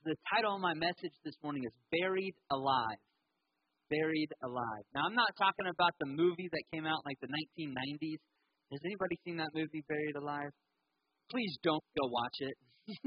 the title of my message this morning is Buried Alive. Buried Alive. Now, I'm not talking about the movie that came out in like the 1990s. Has anybody seen that movie, Buried Alive? Please don't go watch it.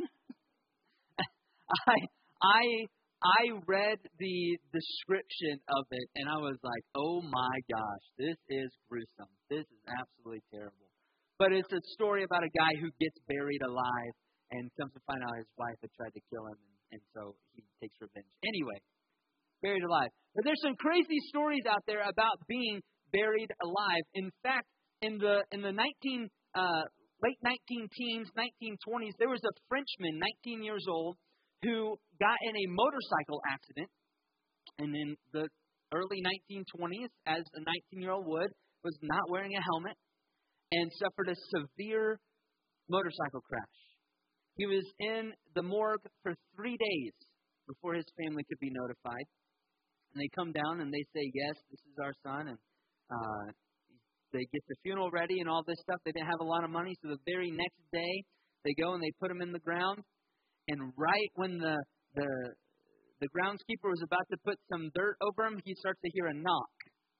I read the description of it, and I was like, oh my gosh, this is gruesome. This is absolutely terrible. But it's a story about a guy who gets buried alive and comes to find out his wife had tried to kill him, and so he takes revenge. Anyway, buried alive. But there's some crazy stories out there about being buried alive. In fact, in the late 19-teens, 1920s, there was a Frenchman, 19 years old, who got in a motorcycle accident, and in the early 1920s, as a 19-year-old would, was not wearing a helmet, and suffered a severe motorcycle crash. He was in the morgue for 3 days before his family could be notified. And they come down and they say, yes, this is our son, and they get the funeral ready and all this stuff. They didn't have a lot of money, so the very next day, they go and they put him in the ground. And right when the groundskeeper was about to put some dirt over him, he starts to hear a knock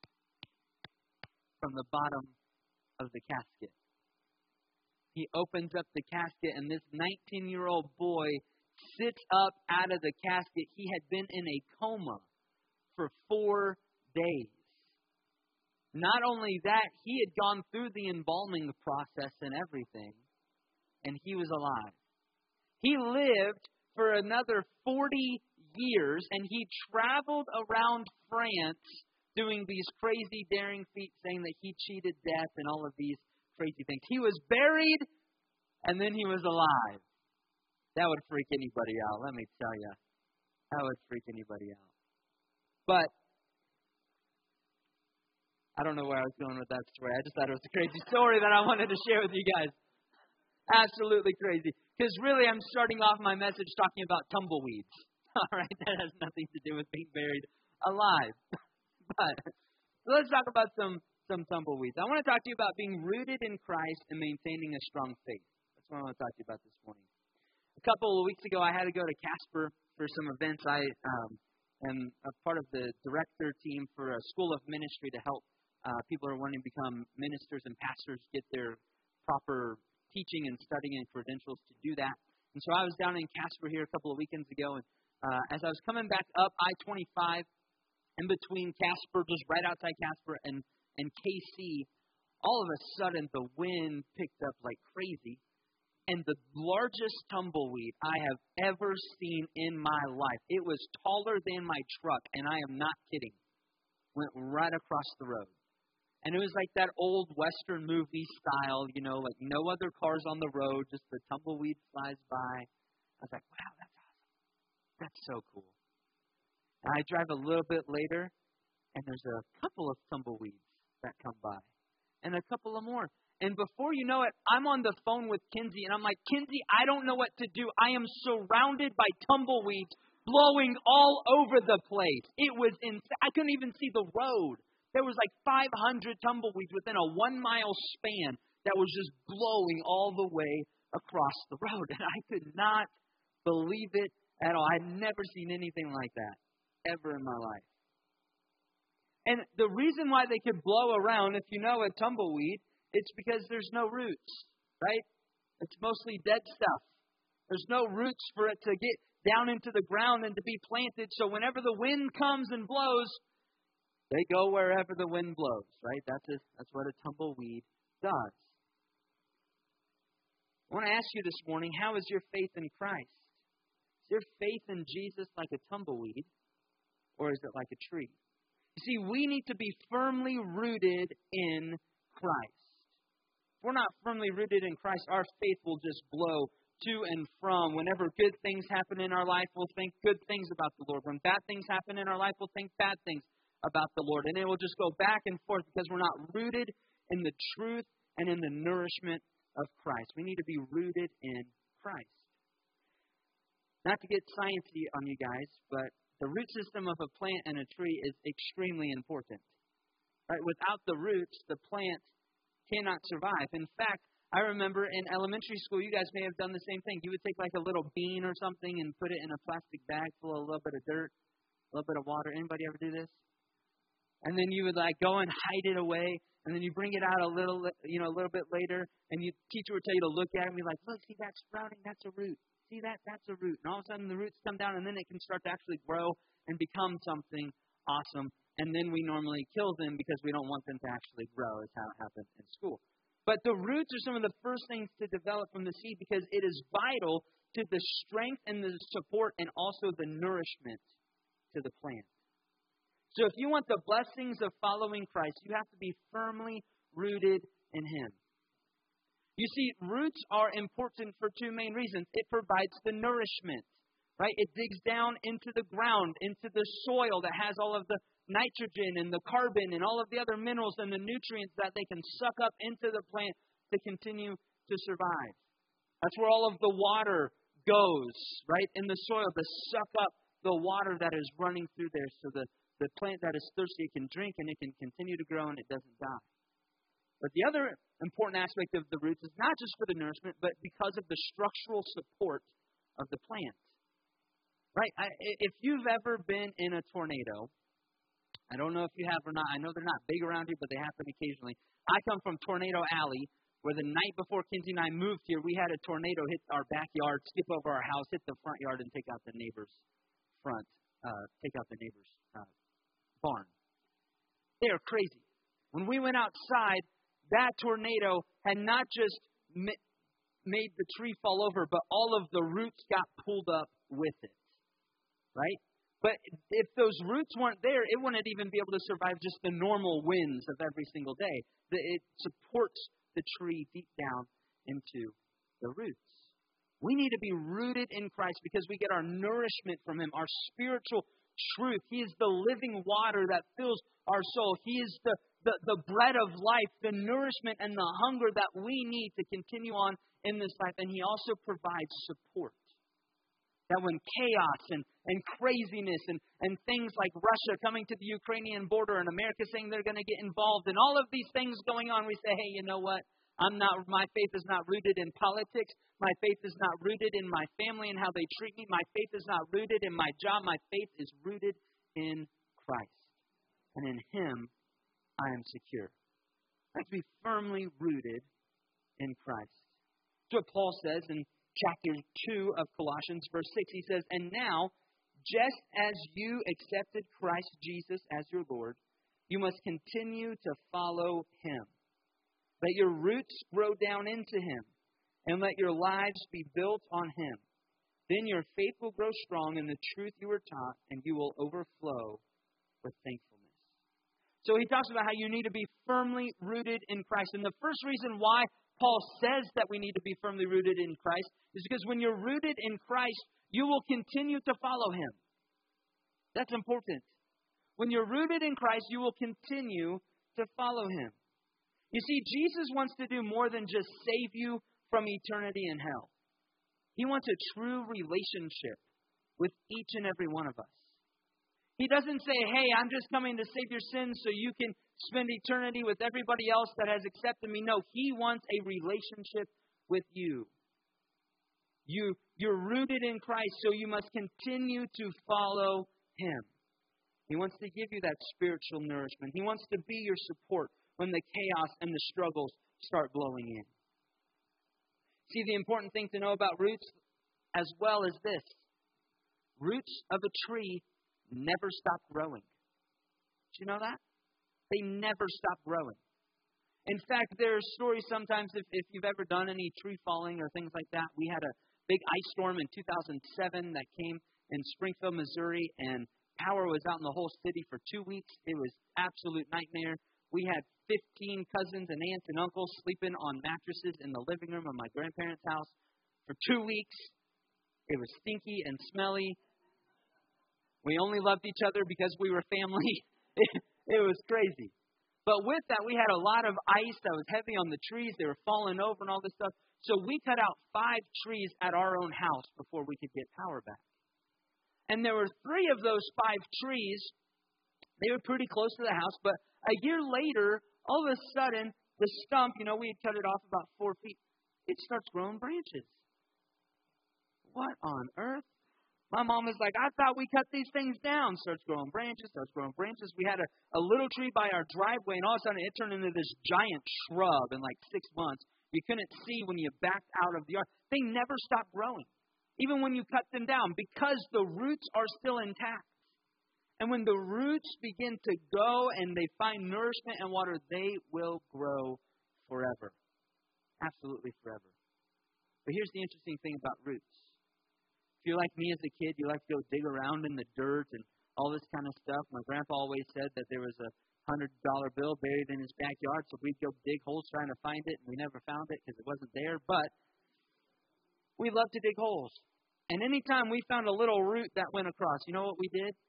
from the bottom of the casket. He opens up the casket, and this 19-year-old boy sits up out of the casket. He had been in a coma for 4 days. Not only that, he had gone through the embalming process and everything, and he was alive. He lived for another 40 years, and he traveled around France doing these crazy daring feats, saying that he cheated death and all of these crazy things. He was buried, and then he was alive. That would freak anybody out, let me tell you. That would freak anybody out. But I don't know where I was going with that story. I just thought it was a crazy story that I wanted to share with you guys. Absolutely crazy. Because really, I'm starting off my message talking about tumbleweeds. All right, that has nothing to do with being buried alive. But let's talk about some tumbleweeds. I want to talk to you about being rooted in Christ and maintaining a strong faith. That's what I want to talk to you about this morning. A couple of weeks ago, I had to go to Casper for some events. I am a part of the director team for a school of ministry to help people who are wanting to become ministers and pastors get their proper teaching and studying and credentials to do that. And so I was down in Casper here a couple of weekends ago, and as I was coming back up I-25, in between Casper, just right outside Casper, and KC, all of a sudden the wind picked up like crazy, and the largest tumbleweed I have ever seen in my life, it was taller than my truck, and I am not kidding, went right across the road. And it was like that old Western movie style, you know, like no other cars on the road, just the tumbleweed flies by. I was like, wow, that's awesome. That's so cool. And I drive a little bit later, and there's a couple of tumbleweeds that come by, and a couple of more. And before you know it, I'm on the phone with Kinsey, and I'm like, Kinsey, I don't know what to do. I am surrounded by tumbleweeds blowing all over the place. It was insane. I couldn't even see the road. There was like 500 tumbleweeds within a 1 mile span that was just blowing all the way across the road. And I could not believe it at all. I'd never seen anything like that ever in my life. And the reason why they could blow around, if you know a tumbleweed, it's because there's no roots, right? It's mostly dead stuff. There's no roots for it to get down into the ground and to be planted. So whenever the wind comes and blows, they go wherever the wind blows, right? That's what a tumbleweed does. I want to ask you this morning, how is your faith in Christ? Is your faith in Jesus like a tumbleweed, or is it like a tree? You see, we need to be firmly rooted in Christ. If we're not firmly rooted in Christ, our faith will just blow to and from. Whenever good things happen in our life, we'll think good things about the Lord. When bad things happen in our life, we'll think bad things about the Lord. And it will just go back and forth because we're not rooted in the truth and in the nourishment of Christ. We need to be rooted in Christ. Not to get sciencey on you guys, but the root system of a plant and a tree is extremely important. Right? Without the roots, the plant cannot survive. In fact, I remember in elementary school, you guys may have done the same thing. You would take like a little bean or something and put it in a plastic bag full of a little bit of dirt, a little bit of water. Anybody ever do this? And then you would like go and hide it away, and then you bring it out a little bit later, and your teacher would tell you to look at it and be like, look, see that sprouting? That's a root. See that? That's a root. And all of a sudden the roots come down, and then it can start to actually grow and become something awesome. And then we normally kill them because we don't want them to actually grow, is how it happens in school. But the roots are some of the first things to develop from the seed because it is vital to the strength and the support and also the nourishment to the plant. So if you want the blessings of following Christ, you have to be firmly rooted in Him. You see, roots are important for two main reasons. It provides the nourishment, right? It digs down into the ground, into the soil that has all of the nitrogen and the carbon and all of the other minerals and the nutrients that they can suck up into the plant to continue to survive. That's where all of the water goes, right? In the soil to suck up the water that is running through there so the plant that is thirsty can drink and it can continue to grow and it doesn't die. But the other important aspect of the roots is not just for the nourishment, but because of the structural support of the plant. Right? If you've ever been in a tornado, I don't know if you have or not. I know they're not big around here, but they happen occasionally. I come from Tornado Alley, where the night before Kinsey and I moved here, we had a tornado hit our backyard, skip over our house, hit the front yard, and take out the neighbor's barn. They are crazy. When we went outside, that tornado had not just made the tree fall over, but all of the roots got pulled up with it. Right? But if those roots weren't there, it wouldn't even be able to survive just the normal winds of every single day. It supports the tree deep down into the roots. We need to be rooted in Christ because we get our nourishment from Him, our spiritual truth. He is the living water that fills our soul. He is the bread of life, the nourishment and the hunger that we need to continue on in this life. And He also provides support. That when chaos and craziness and things like Russia coming to the Ukrainian border and America saying they're going to get involved and all of these things going on, we say, hey, you know what? My faith is not rooted in politics. My faith is not rooted in my family and how they treat me. My faith is not rooted in my job. My faith is rooted in Christ. And in Him, I am secure. I have to be firmly rooted in Christ. That's what Paul says in chapter 2 of Colossians, verse 6, he says, and now, just as you accepted Christ Jesus as your Lord, you must continue to follow Him. Let your roots grow down into Him, and let your lives be built on Him. Then your faith will grow strong in the truth you were taught, and you will overflow with thankfulness. So he talks about how you need to be firmly rooted in Christ. And the first reason why Paul says that we need to be firmly rooted in Christ is because when you're rooted in Christ, you will continue to follow Him. That's important. When you're rooted in Christ, you will continue to follow Him. You see, Jesus wants to do more than just save you from eternity in hell. He wants a true relationship with each and every one of us. He doesn't say, hey, I'm just coming to save your sins so you can spend eternity with everybody else that has accepted me. No, He wants a relationship with you. You're rooted in Christ, so you must continue to follow Him. He wants to give you that spiritual nourishment. He wants to be your support when the chaos and the struggles start blowing in. See, the important thing to know about roots as well is this. Roots of a tree never stop growing. Did you know that? They never stop growing. In fact, there are stories sometimes, if you've ever done any tree falling or things like that. We had a big ice storm in 2007 that came in Springfield, Missouri, and power was out in the whole city for 2 weeks. It was absolute nightmare. We had 15 cousins and aunts and uncles sleeping on mattresses in the living room of my grandparents' house for 2 weeks. It was stinky and smelly. We only loved each other because we were family. It was crazy. But with that, we had a lot of ice that was heavy on the trees. They were falling over and all this stuff. So we cut out 5 trees at our own house before we could get power back. And there were 3 of those 5 trees. They were pretty close to the house. But a year later, all of a sudden, the stump, we had cut it off about 4 feet. it starts growing branches. What on earth? My mom was like, I thought we cut these things down. Starts growing branches, starts growing branches. We had a little tree by our driveway, and all of a sudden it turned into this giant shrub in like 6 months. You couldn't see when you backed out of the yard. They never stopped growing, even when you cut them down, because the roots are still intact. And when the roots begin to go and they find nourishment and water, they will grow forever. Absolutely forever. But here's the interesting thing about roots. If you're like me as a kid, you like to go dig around in the dirt and all this kind of stuff. My grandpa always said that there was a $100 bill buried in his backyard, so we'd go dig holes trying to find it, and we never found it because it wasn't there. But we love to dig holes. And anytime we found a little root that went across, you know what we did?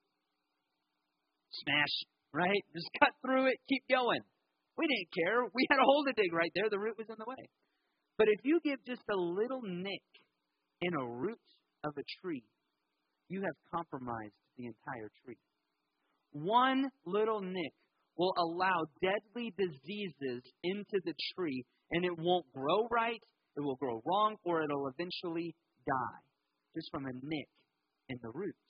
Smash, right? Just cut through it, keep going. We didn't care. We had a hole to dig right there. The root was in the way. But if you give just a little nick in a root of a tree, you have compromised the entire tree. One little nick will allow deadly diseases into the tree, and it won't grow right, it will grow wrong, or it'll eventually die just from a nick in the roots.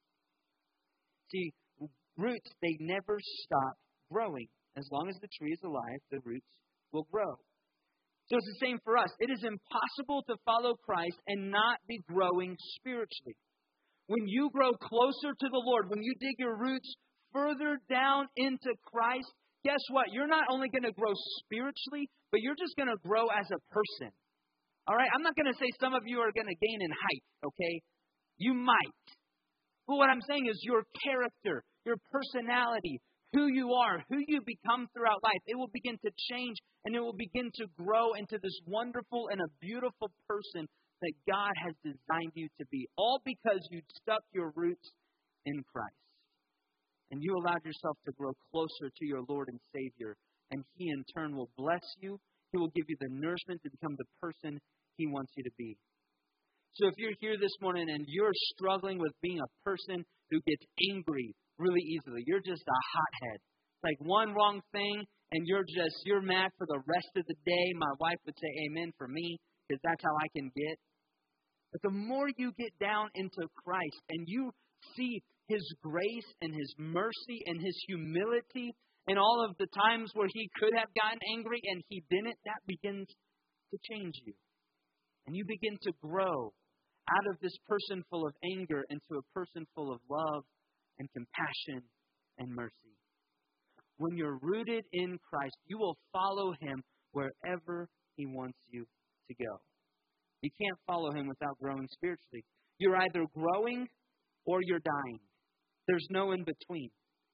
See, roots, they never stop growing. As long as the tree is alive, the roots will grow. So it's the same for us. It is impossible to follow Christ and not be growing spiritually. When you grow closer to the Lord, when you dig your roots further down into Christ, guess what? You're not only going to grow spiritually, but you're just going to grow as a person. All right? I'm not going to say some of you are going to gain in height, okay? You might. But what I'm saying is your character, your personality, who you are, who you become throughout life, it will begin to change and it will begin to grow into this wonderful and a beautiful person that God has designed you to be. All because you stuck your roots in Christ. And you allowed yourself to grow closer to your Lord and Savior. And He in turn will bless you. He will give you the nourishment to become the person He wants you to be. So if you're here this morning and you're struggling with being a person who gets angry really easily, you're just a hothead. It's like one wrong thing and you're mad for the rest of the day. My wife would say amen for me because that's how I can get. But the more you get down into Christ and you see His grace and His mercy and His humility and all of the times where He could have gotten angry and He didn't, that begins to change you. And you begin to grow out of this person full of anger into a person full of love and compassion and mercy. When you're rooted in Christ, you will follow Him wherever He wants you to go. You can't follow Him without growing spiritually. You're either growing or you're dying. There's no in between.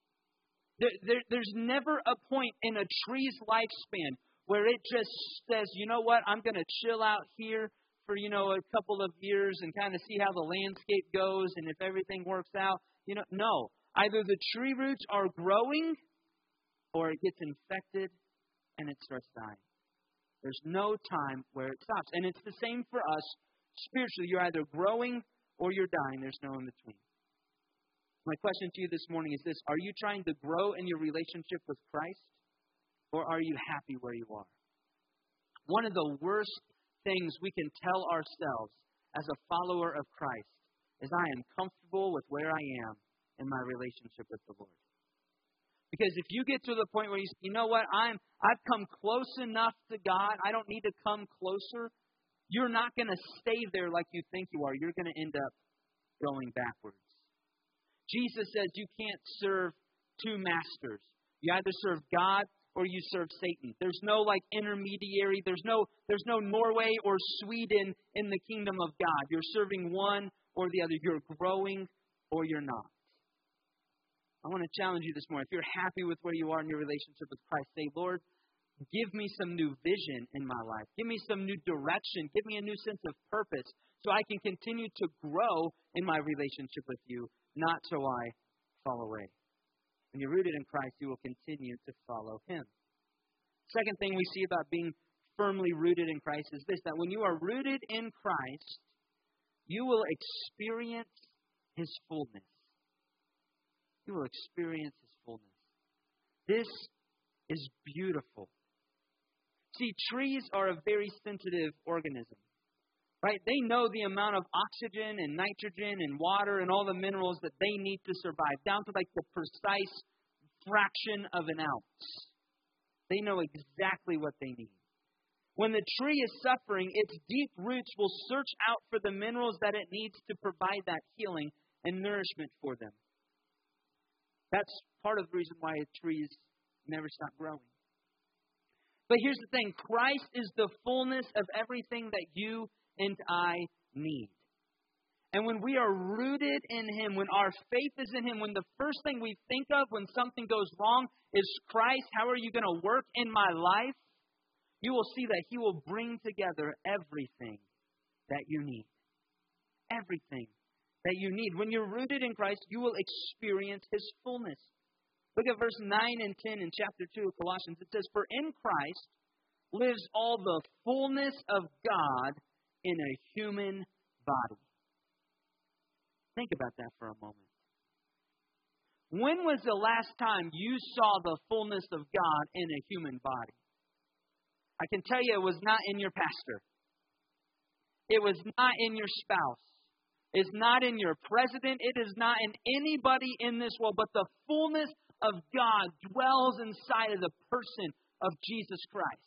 There's never a point in a tree's lifespan where it just says, you know what, I'm going to chill out here for, a couple of years and kind of see how the landscape goes and if everything works out. No. Either the tree roots are growing or it gets infected and it starts dying. There's no time where it stops. And it's the same for us spiritually. You're either growing or you're dying. There's no in between. My question to you this morning is this. Are you trying to grow in your relationship with Christ or are you happy where you are? One of the worst things we can tell ourselves as a follower of Christ is I am comfortable with where I am in my relationship with the Lord. Because if you get to the point where you know what, I've come close enough to God, I don't need to come closer, you're not going to stay there like you think you are. You're going to end up going backwards. Jesus says you can't serve two masters. You either serve God or you serve Satan. There's no intermediary. There's no Norway or Sweden in the kingdom of God. You're serving one or the other. You're growing or you're not. I want to challenge you this morning. If you're happy with where you are in your relationship with Christ, say, Lord, give me some new vision in my life. Give me some new direction. Give me a new sense of purpose so I can continue to grow in my relationship with you, not so I fall away. When you're rooted in Christ, you will continue to follow Him. Second thing we see about being firmly rooted in Christ is this, that when you are rooted in Christ, you will experience His fullness. You will experience His fullness. This is beautiful. See, trees are a very sensitive organism, right? They know the amount of oxygen and nitrogen and water and all the minerals that they need to survive, down to like the precise fraction of an ounce. They know exactly what they need. When the tree is suffering, its deep roots will search out for the minerals that it needs to provide that healing and nourishment for them. That's part of the reason why trees never stop growing. But here's the thing. Christ is the fullness of everything that you and I need. And when we are rooted in Him, when our faith is in Him, when the first thing we think of when something goes wrong is, Christ, how are you going to work in my life? You will see that He will bring together everything that you need. Everything that you need. When you're rooted in Christ, you will experience His fullness. Look at verse 9 and 10 in chapter 2 of Colossians. It says, "For in Christ lives all the fullness of God in a human body." Think about that for a moment. When was the last time you saw the fullness of God in a human body? I can tell you it was not in your pastor. It was not in your spouse. It's not in your president. It is not in anybody in this world. But the fullness of God dwells inside of the person of Jesus Christ.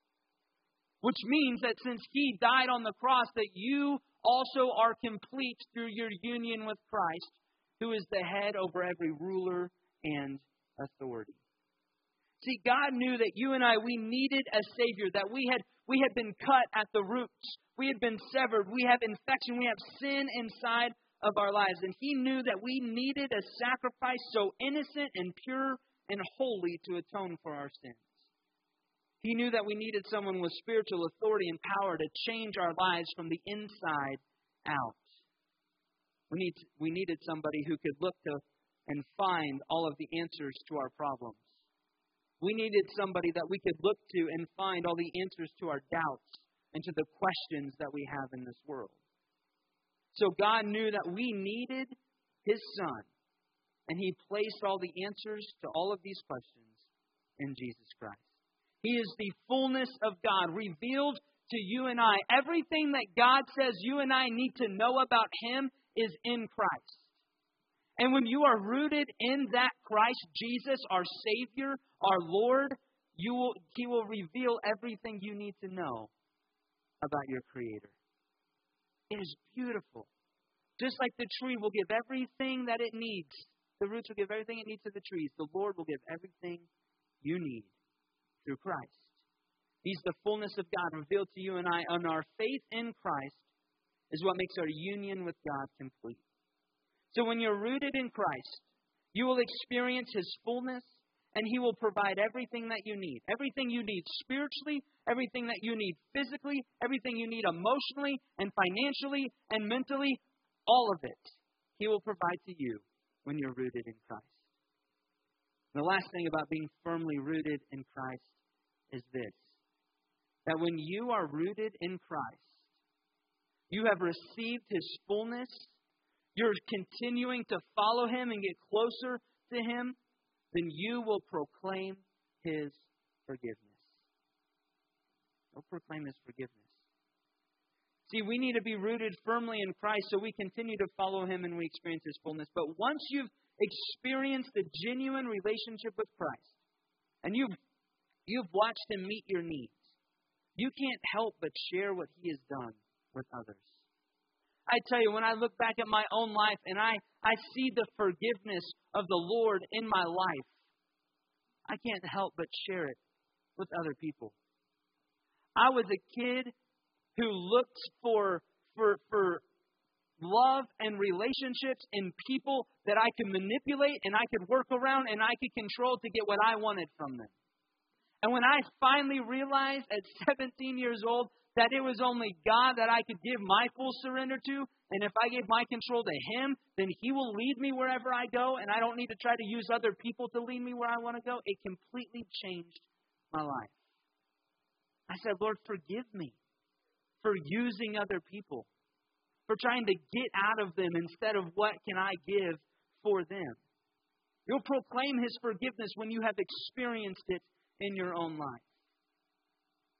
Which means that since He died on the cross, that you also are complete through your union with Christ, who is the head over every ruler and authority. See, God knew that you and I, we needed a Savior, that we had been cut at the roots. We had been severed. We have infection. We have sin inside of our lives. And He knew that we needed a sacrifice so innocent and pure and holy to atone for our sins. He knew that we needed someone with spiritual authority and power to change our lives from the inside out. We needed somebody who could look to and find all of the answers to our problems. We needed somebody that we could look to and find all the answers to our doubts and to the questions that we have in this world. So God knew that we needed His Son, and He placed all the answers to all of these questions in Jesus Christ. He is the fullness of God revealed to you and I. Everything that God says you and I need to know about Him is in Christ. And when you are rooted in that Christ Jesus, our Savior, our Lord, He will reveal everything you need to know about your Creator. It is beautiful. Just like the tree will give everything that it needs. The roots will give everything it needs to the trees. The Lord will give everything you need through Christ. He's the fullness of God revealed to you and I. And our faith in Christ is what makes our union with God complete. So when you're rooted in Christ, you will experience His fullness, and He will provide everything that you need. Everything you need spiritually, everything that you need physically, everything you need emotionally and financially and mentally, all of it He will provide to you when you're rooted in Christ. The last thing about being firmly rooted in Christ is this: that when you are rooted in Christ, you have received His fullness, you're continuing to follow Him and get closer to Him, then you will proclaim His forgiveness. You'll proclaim His forgiveness. See, we need to be rooted firmly in Christ so we continue to follow Him and we experience His fullness. But once you've experienced a genuine relationship with Christ, and you've watched Him meet your needs, you can't help but share what He has done with others. I tell you, when I look back at my own life and I see the forgiveness of the Lord in my life, I can't help but share it with other people. I was a kid who looked for love and relationships in people that I could manipulate and I could work around and I could control to get what I wanted from them. And when I finally realized at 17 years old that it was only God that I could give my full surrender to, and if I gave my control to Him, then He will lead me wherever I go, and I don't need to try to use other people to lead me where I want to go, it completely changed my life. I said, Lord, forgive me for using other people, for trying to get out of them instead of what can I give for them. You'll proclaim His forgiveness when you have experienced it in your own life.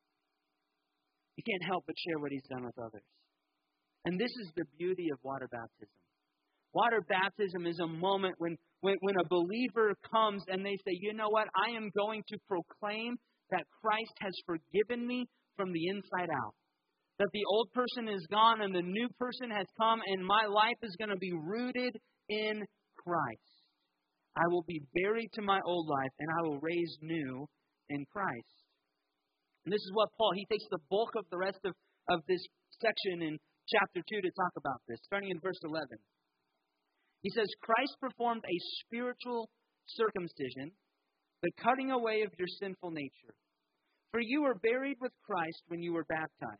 You can't help but share what He's done with others. And this is the beauty of water baptism. Water baptism is a moment when a believer comes and they say, you know what, I am going to proclaim that Christ has forgiven me from the inside out. That the old person is gone and the new person has come, and my life is going to be rooted in Christ. I will be buried to my old life, and I will raise new in Christ. And this is what Paul, he takes the bulk of the rest of this section in chapter 2 to talk about this, starting in verse 11. He says, Christ performed a spiritual circumcision, the cutting away of your sinful nature. For you were buried with Christ when you were baptized.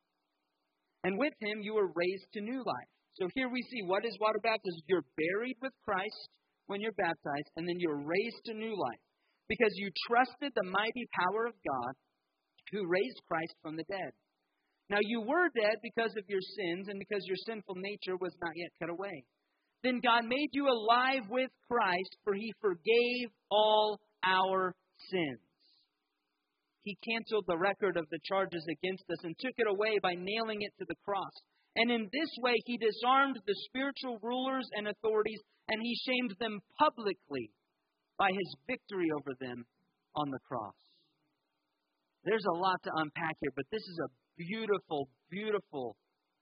And with Him you were raised to new life. So here we see, what is water baptism? You're buried with Christ when you're baptized, and then you're raised to new life. Because you trusted the mighty power of God who raised Christ from the dead. Now you were dead because of your sins and because your sinful nature was not yet cut away. Then God made you alive with Christ, for He forgave all our sins. He canceled the record of the charges against us and took it away by nailing it to the cross. And in this way, He disarmed the spiritual rulers and authorities, and He shamed them publicly by His victory over them on the cross. There's a lot to unpack here, but this is a beautiful, beautiful,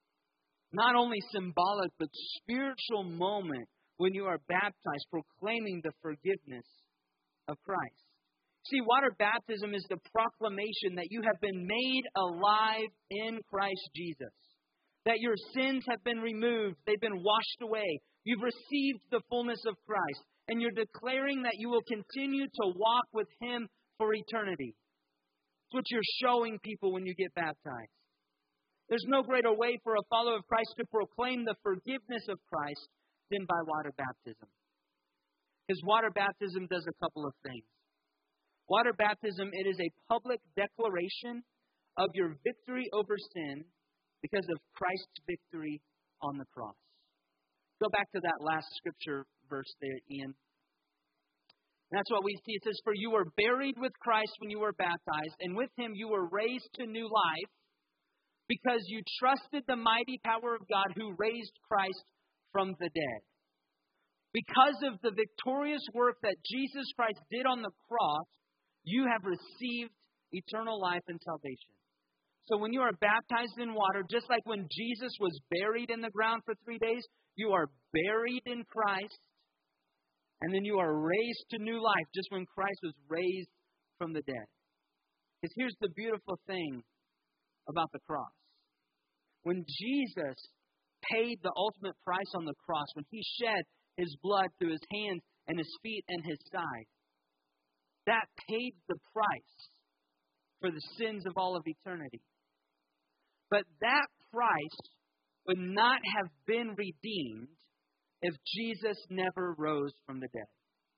not only symbolic, but spiritual moment when you are baptized, proclaiming the forgiveness of Christ. See, water baptism is the proclamation that you have been made alive in Christ Jesus. That your sins have been removed. They've been washed away. You've received the fullness of Christ. And you're declaring that you will continue to walk with Him for eternity. It's what you're showing people when you get baptized. There's no greater way for a follower of Christ to proclaim the forgiveness of Christ than by water baptism. Because water baptism does a couple of things. Water baptism, it is a public declaration of your victory over sin because of Christ's victory on the cross. Go back to that last scripture verse there, Ian. That's what we see. It says, for you were buried with Christ when you were baptized, and with Him you were raised to new life because you trusted the mighty power of God who raised Christ from the dead. Because of the victorious work that Jesus Christ did on the cross, you have received eternal life and salvation. So when you are baptized in water, just like when Jesus was buried in the ground for 3 days, you are buried in Christ, and then you are raised to new life, just when Christ was raised from the dead. Because here's the beautiful thing about the cross. When Jesus paid the ultimate price on the cross, when He shed His blood through His hands and His feet and His side, that paid the price for the sins of all of eternity. But that price would not have been redeemed if Jesus never rose from the dead.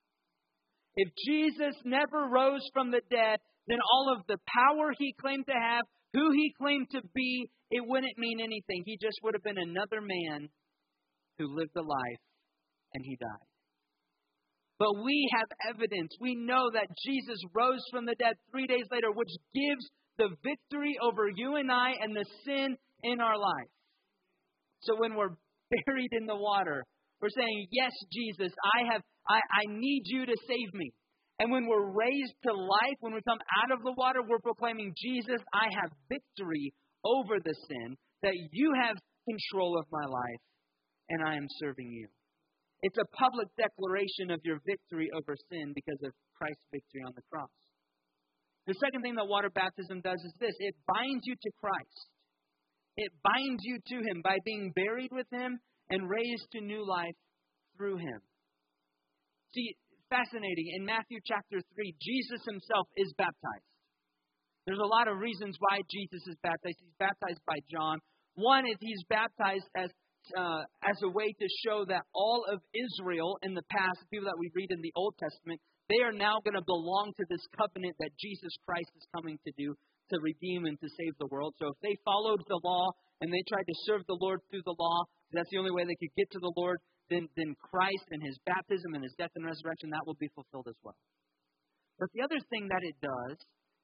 If Jesus never rose from the dead, then all of the power He claimed to have, who He claimed to be, it wouldn't mean anything. He just would have been another man who lived a life and He died. But we have evidence. We know that Jesus rose from the dead 3 days later, which gives the victory over you and I and the sin in our life. So when we're buried in the water, we're saying, yes, Jesus, I need you to save me. And when we're raised to life, when we come out of the water, we're proclaiming, Jesus, I have victory over the sin, that you have control of my life, and I am serving you. It's a public declaration of your victory over sin because of Christ's victory on the cross. The second thing that water baptism does is this. It binds you to Christ. It binds you to Him by being buried with Him and raised to new life through Him. See, fascinating. In Matthew chapter 3, Jesus Himself is baptized. There's a lot of reasons why Jesus is baptized. He's baptized by John. One is He's baptized as a way to show that all of Israel in the past, the people that we read in the Old Testament, they are now going to belong to this covenant that Jesus Christ is coming to do to redeem and to save the world. So if they followed the law and they tried to serve the Lord through the law, that's the only way they could get to the Lord, then Christ and His baptism and His death and resurrection, that will be fulfilled as well. But the other thing that it does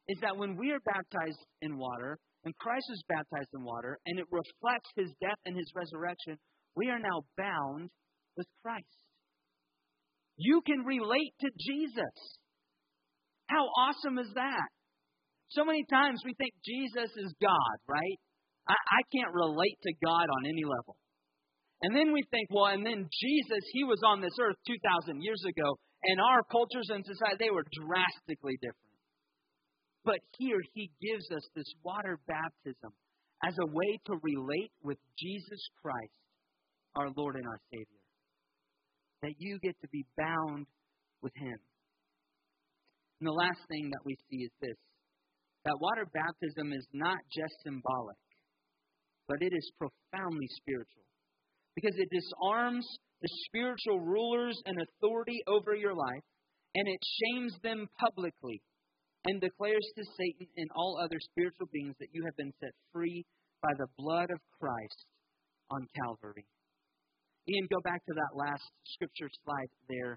is that when we are baptized in water, and Christ was baptized in water, and it reflects his death and his resurrection, we are now bound with Christ. You can relate to Jesus. How awesome is that? So many times we think Jesus is God, right? I can't relate to God on any level. And then we think, well, and then Jesus, he was on this earth 2,000 years ago, and our cultures and society, they were drastically different. But here he gives us this water baptism as a way to relate with Jesus Christ, our Lord and our Savior. That you get to be bound with him. And the last thing that we see is this. That water baptism is not just symbolic, but it is profoundly spiritual. Because it disarms the spiritual rulers and authority over your life, and it shames them publicly, and declares to Satan and all other spiritual beings that you have been set free by the blood of Christ on Calvary. Ian, go back to that last scripture slide there.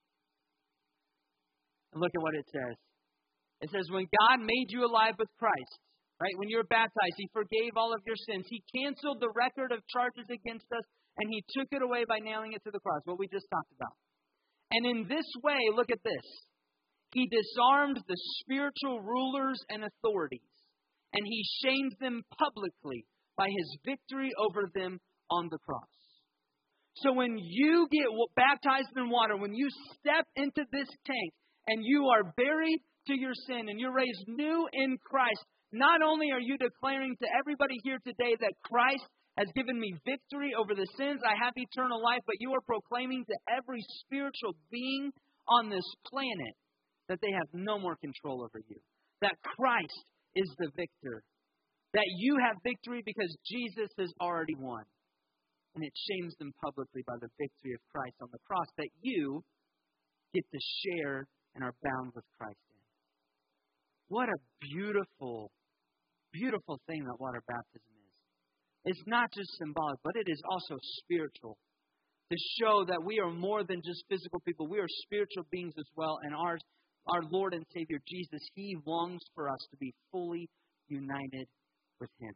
And look at what it says. It says, when God made you alive with Christ, right? When you were baptized, he forgave all of your sins. He canceled the record of charges against us, and he took it away by nailing it to the cross, what we just talked about. And in this way, look at this. He disarmed the spiritual rulers and authorities, and he shamed them publicly by his victory over them on the cross. So when you get baptized in water, when you step into this tank and you are buried to your sin and you're raised new in Christ, not only are you declaring to everybody here today that Christ has given me victory over the sins, I have eternal life, but you are proclaiming to every spiritual being on this planet that they have no more control over you. That Christ is the victor. That you have victory because Jesus has already won. And it shames them publicly by the victory of Christ on the cross that you get to share and are bound with Christ in. What a beautiful, beautiful thing that water baptism is. It's not just symbolic, but it is also spiritual. To show that we are more than just physical people. We are spiritual beings as well. And our Lord and Savior Jesus, he longs for us to be fully united with him.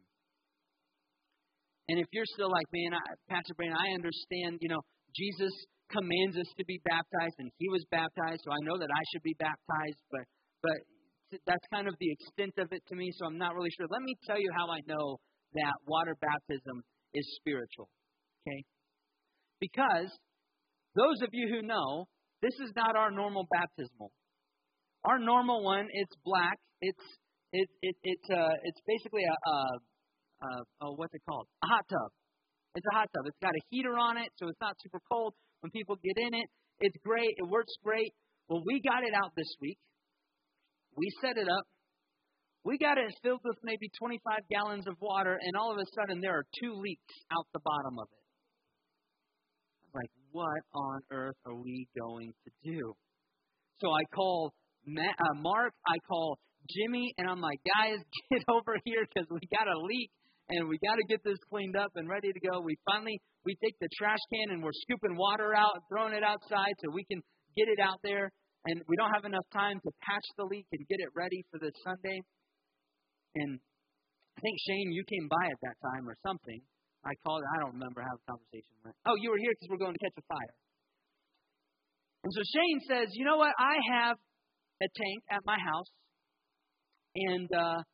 And if you're still like, man, Pastor Brandon, I understand, Jesus commands us to be baptized, and he was baptized, so I know that I should be baptized, but that's kind of the extent of it to me, so I'm not really sure. Let me tell you how I know that water baptism is spiritual, okay? Because those of you who know, this is not our normal baptismal. Our normal one, it's black. It's basically what's it called? A hot tub. It's a hot tub. It's got a heater on it, so it's not super cold when people get in it. It's great. It works great. Well, we got it out this week. We set it up. We got it filled with maybe 25 gallons of water, and all of a sudden there are 2 leaks out the bottom of it. I'm like, what on earth are we going to do? So I call Mark, I call Jimmy, and I'm like, guys, get over here because we got a leak and we got to get this cleaned up and ready to go. We take the trash can and we're scooping water out, throwing it outside so we can get it out there. And we don't have enough time to patch the leak and get it ready for this Sunday. And I think, Shane, you came by at that time or something. I don't remember how the conversation went. Oh, you were here because we're going to catch a fire. And so Shane says, you know what, I have a tank at my house, and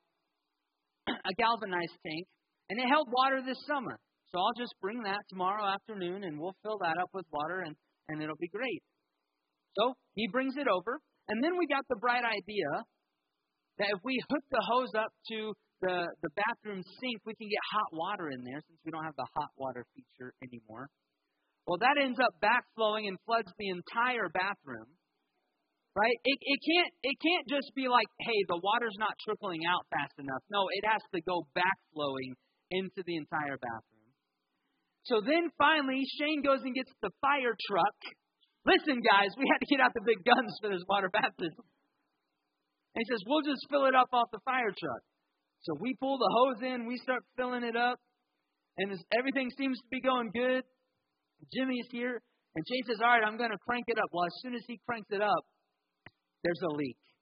a galvanized tank, and it held water this summer. So I'll just bring that tomorrow afternoon, and we'll fill that up with water, and it'll be great. So he brings it over, and then we got the bright idea that if we hook the hose up to the bathroom sink, we can get hot water in there since we don't have the hot water feature anymore. Well, that ends up backflowing and floods the entire bathroom. Right? It can't just be like, hey, the water's not trickling out fast enough. No, it has to go backflowing into the entire bathroom. So then finally, Shane goes and gets the fire truck. Listen, guys, we had to get out the big guns for this water baptism. And he says, we'll just fill it up off the fire truck. So we pull the hose in, we start filling it up, and everything seems to be going good. Jimmy's here, and Shane says, all right, I'm going to crank it up. Well, as soon as he cranks it up, there's a leak.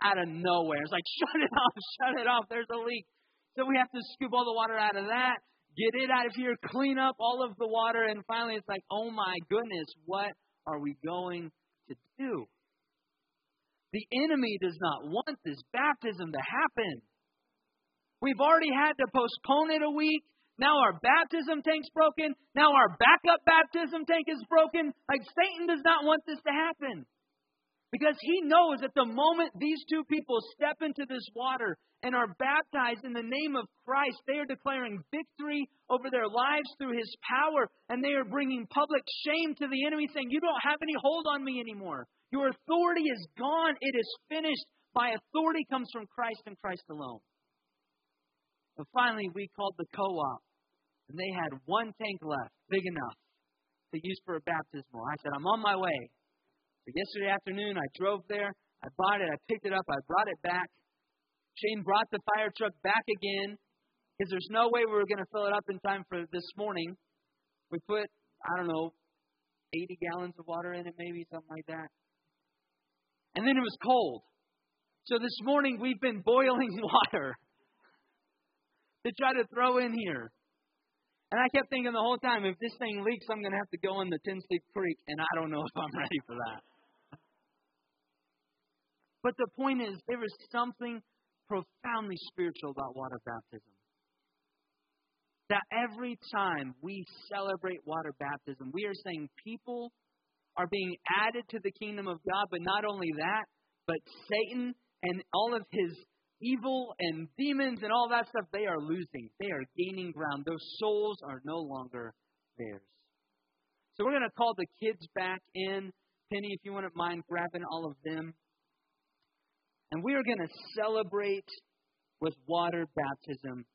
out of nowhere. It's like, shut it off, there's a leak. So we have to scoop all the water out of that, get it out of here, clean up all of the water, and finally it's like, oh my goodness, what are we going to do? The enemy does not want this baptism to happen. We've already had to postpone it a week. Now our baptism tank's broken. Now our backup baptism tank is broken. Like, Satan does not want this to happen. Because he knows that the moment these two people step into this water and are baptized in the name of Christ, they are declaring victory over their lives through His power. And they are bringing public shame to the enemy, saying, you don't have any hold on me anymore. Your authority is gone. It is finished. My authority comes from Christ and Christ alone. So finally, we called the co-op. And they had one tank left, big enough to use for a baptismal. I said, I'm on my way. So yesterday afternoon, I drove there. I bought it. I picked it up. I brought it back. Shane brought the fire truck back again because there's no way we were going to fill it up in time for this morning. We put, 80 gallons of water in it, maybe, something like that. And then it was cold. So this morning, we've been boiling water to try to throw in here. And I kept thinking the whole time, if this thing leaks, I'm going to have to go in the Tinsley Creek, and I don't know if I'm ready for that. But the point is, there is something profoundly spiritual about water baptism. That every time we celebrate water baptism, we are saying people are being added to the kingdom of God, but not only that, but Satan and all of his evil and demons and all that stuff, they are losing. They are gaining ground. Those souls are no longer theirs. So we're going to call the kids back in. Penny, if you wouldn't mind grabbing all of them. And we are going to celebrate with water baptism